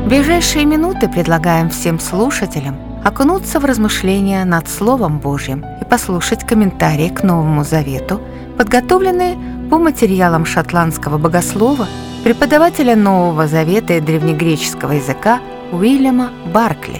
В ближайшие минуты предлагаем всем слушателям окунуться в размышления над Словом Божьим и послушать комментарии к Новому Завету, подготовленные по материалам шотландского богослова, преподавателя Нового Завета и древнегреческого языка Уильяма Баркли.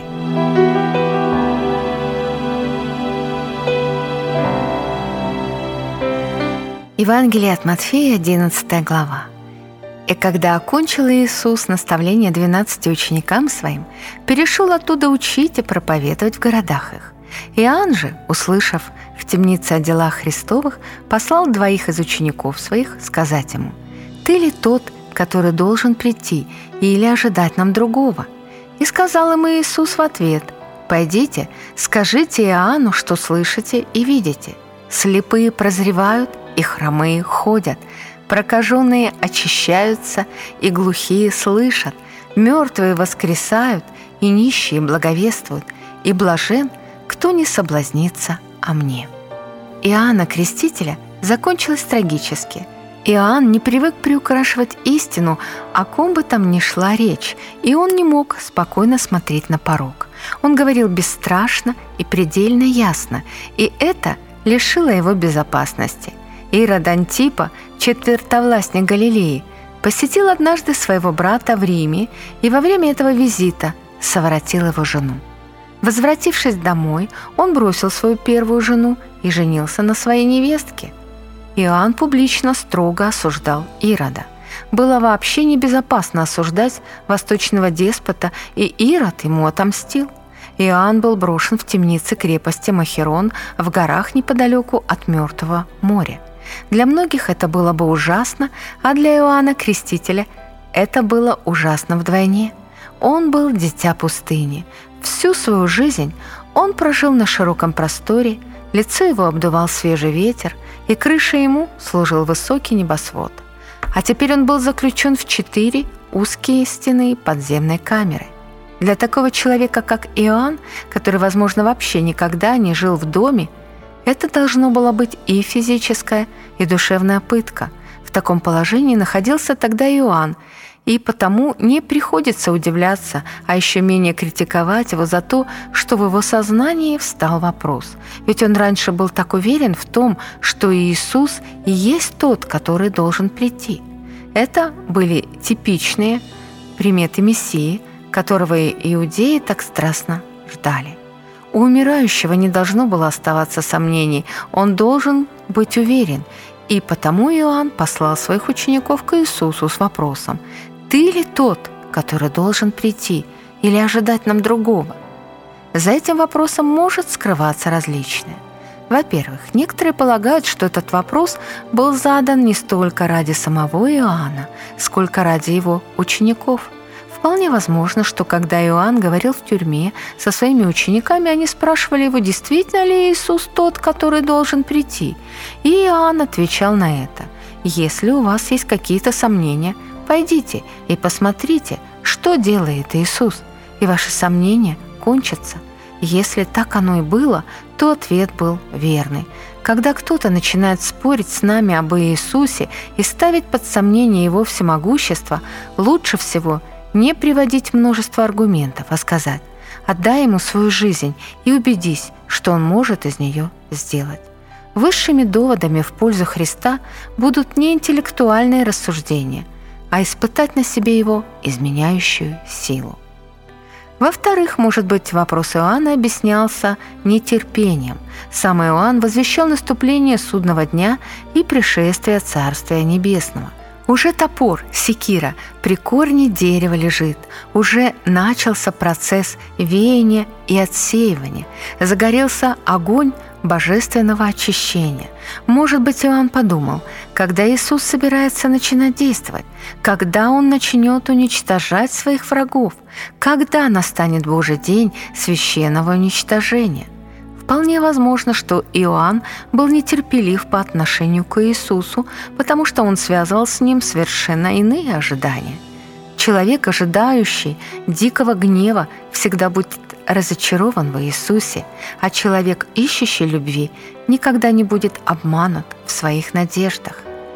Евангелие от Матфея, 11 глава. «И когда окончил Иисус наставление 12 ученикам Своим, перешел оттуда учить и проповедовать в городах их. Иоанн же, услышав в темнице о делах Христовых, послал 2 из учеников Своих сказать ему: „Ты ли тот, который должен прийти, или ожидать нам другого?“ И сказал им Иисус в ответ: „Пойдите, скажите Иоанну, что слышите и видите. Слепые прозревают, и хромые ходят, прокаженные очищаются, и глухие слышат, мертвые воскресают, и нищие благовествуют, и блажен, кто не соблазнится о мне“». Иоанна Крестителя закончилось трагически. Иоанн не привык приукрашивать истину, о ком бы там ни шла речь, и он не мог спокойно смотреть на порок. Он говорил бесстрашно и предельно ясно, и это лишило его безопасности. Ирод Антипа, четвертовластник Галилеи, посетил однажды своего брата в Риме и во время этого визита совратил его жену. Возвратившись домой, он бросил свою первую жену и женился на своей невестке. Иоанн публично строго осуждал Ирода. Было вообще небезопасно осуждать восточного деспота, и Ирод ему отомстил. Иоанн был брошен в темнице крепости Махерон в горах неподалеку от Мертвого моря. Для многих это было бы ужасно, а для Иоанна Крестителя это было ужасно вдвойне. Он был дитя пустыни. Всю свою жизнь он прожил на широком просторе, лицо его обдувал свежий ветер, и крышей ему служил высокий небосвод. А теперь он был заключен в 4 узкие стены подземной камеры. Для такого человека, как Иоанн, который, возможно, вообще никогда не жил в доме, это должно было быть и физическая, и душевная пытка. В таком положении находился тогда Иоанн, и потому не приходится удивляться, а еще менее критиковать его за то, что в его сознании встал вопрос. Ведь он раньше был так уверен в том, что Иисус и есть тот, который должен прийти. Это были типичные приметы Мессии, которого иудеи так страстно ждали. У умирающего не должно было оставаться сомнений, он должен быть уверен, и потому Иоанн послал своих учеников к Иисусу с вопросом: «Ты ли тот, который должен прийти, или ожидать нам другого?». За этим вопросом может скрываться различное. Во-первых, некоторые полагают, что этот вопрос был задан не столько ради самого Иоанна, сколько ради его учеников. Вполне возможно, что когда Иоанн говорил в тюрьме со своими учениками, они спрашивали его, действительно ли Иисус тот, который должен прийти. И Иоанн отвечал на это: «Если у вас есть какие-то сомнения, пойдите и посмотрите, что делает Иисус, и ваши сомнения кончатся». Если так оно и было, то ответ был верный. Когда кто-то начинает спорить с нами об Иисусе и ставить под сомнение Его всемогущество, лучше всего не приводить множество аргументов, а сказать: «Отдай Ему свою жизнь и убедись, что Он может из нее сделать». Высшими доводами в пользу Христа будут не интеллектуальные рассуждения, а испытать на себе Его изменяющую силу. Во-вторых, может быть, вопрос Иоанна объяснялся нетерпением. Сам Иоанн возвещал наступление судного дня и пришествие Царствия Небесного. Уже топор, секира, при корне дерева лежит. Уже начался процесс веяния и отсеивания. Загорелся огонь божественного очищения. Может быть, Иоанн подумал, когда Иисус собирается начинать действовать, когда Он начнет уничтожать своих врагов, когда настанет Божий день священного уничтожения. Вполне возможно, что Иоанн был нетерпелив по отношению к Иисусу, потому что он связывал с ним совершенно иные ожидания. Человек, ожидающий дикого гнева, всегда будет разочарован в Иисусе, а человек, ищущий любви, никогда не будет обманут в своих надеждах.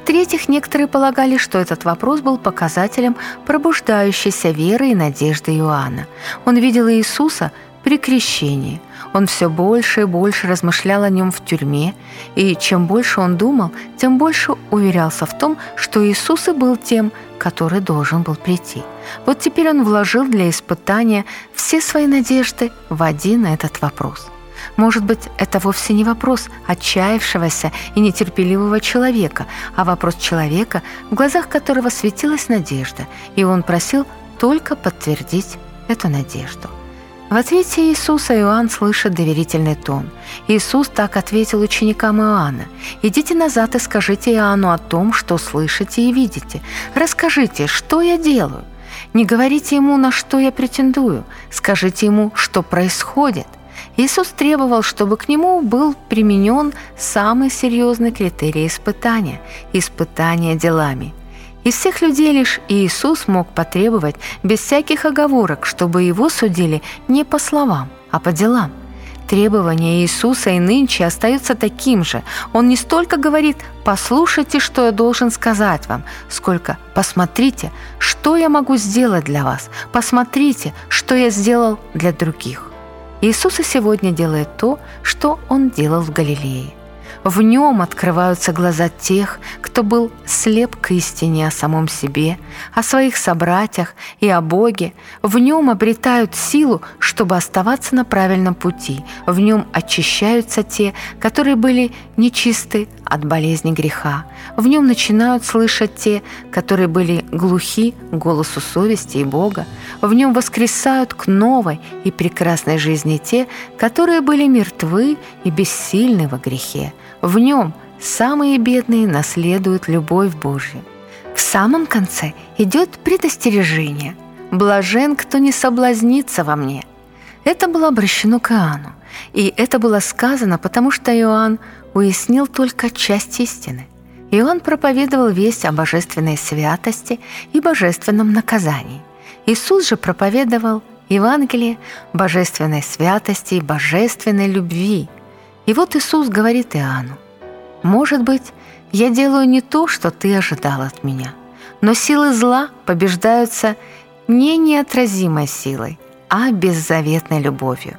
В-третьих, некоторые полагали, что этот вопрос был показателем пробуждающейся веры и надежды Иоанна. Он видел Иисуса при крещении. Он все больше и больше размышлял о нем в тюрьме, и чем больше он думал, тем больше уверялся в том, что Иисус и был тем, который должен был прийти. Вот теперь он вложил для испытания все свои надежды в один этот вопрос. Может быть, это вовсе не вопрос отчаявшегося и нетерпеливого человека, а вопрос человека, в глазах которого светилась надежда, и он просил только подтвердить эту надежду. В ответе Иисуса Иоанн слышит доверительный тон. Иисус так ответил ученикам Иоанна: «Идите назад и скажите Иоанну о том, что слышите и видите. Расскажите, что я делаю. Не говорите ему, на что я претендую. Скажите ему, что происходит». Иисус требовал, чтобы к нему был применен самый серьезный критерий испытания – испытание делами. Из всех людей лишь Иисус мог потребовать без всяких оговорок, чтобы его судили не по словам, а по делам. Требования Иисуса и нынче остаются таким же. Он не столько говорит «послушайте, что я должен сказать вам», сколько «посмотрите, что я могу сделать для вас, посмотрите, что я сделал для других». Иисус и сегодня делает то, что Он делал в Галилее. В Нем открываются глаза тех, кто был слеп к истине о самом себе, о своих собратьях и о Боге. В Нем обретают силу, чтобы оставаться на правильном пути. В Нем очищаются те, которые были нечисты от болезни греха. В Нем начинают слышать те, которые были глухи к голосу совести и Бога. В Нем воскресают к новой и прекрасной жизни те, которые были мертвы и бессильны во грехе. В Нем самые бедные наследуют любовь Божью. В самом конце идет предостережение: «Блажен, кто не соблазнится во мне». Это было обращено к Иоанну, и это было сказано, потому что Иоанн уяснил только часть истины. Иоанн проповедовал весть о божественной святости и божественном наказании. Иисус же проповедовал Евангелие божественной святости и божественной любви. И вот Иисус говорит Иоанну: «Может быть, я делаю не то, что ты ожидал от меня, но силы зла побеждаются не неотразимой силой, а беззаветной любовью».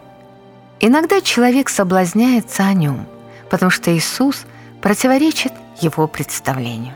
Иногда человек соблазняется о нем, потому что Иисус противоречит его представлению.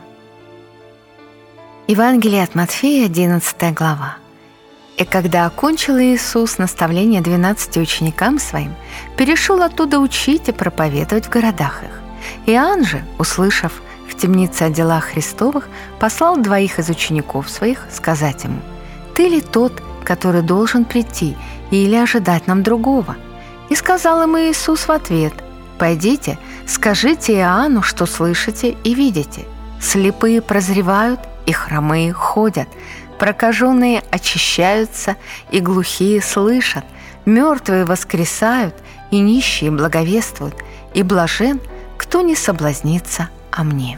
Евангелие от Матфея, 11 глава. «И когда окончил Иисус наставление 12 ученикам Своим, перешел оттуда учить и проповедовать в городах их. Иоанн же, услышав в темнице о делах Христовых, послал 2 из учеников Своих сказать ему: «Ты ли тот, который должен прийти, или ожидать нам другого?» И сказал им Иисус в ответ: «Пойдите, скажите Иоанну, что слышите и видите. Слепые прозревают, и хромые ходят, прокаженные очищаются, и глухие слышат, мертвые воскресают, и нищие благовествуют, и блажен, кто не соблазнится о мне».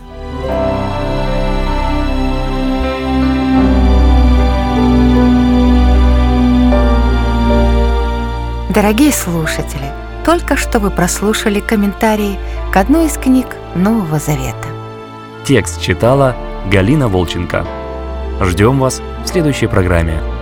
Дорогие слушатели, только что вы прослушали комментарии к одной из книг Нового Завета. Текст читала Галина Волченко. Ждем вас в следующей программе.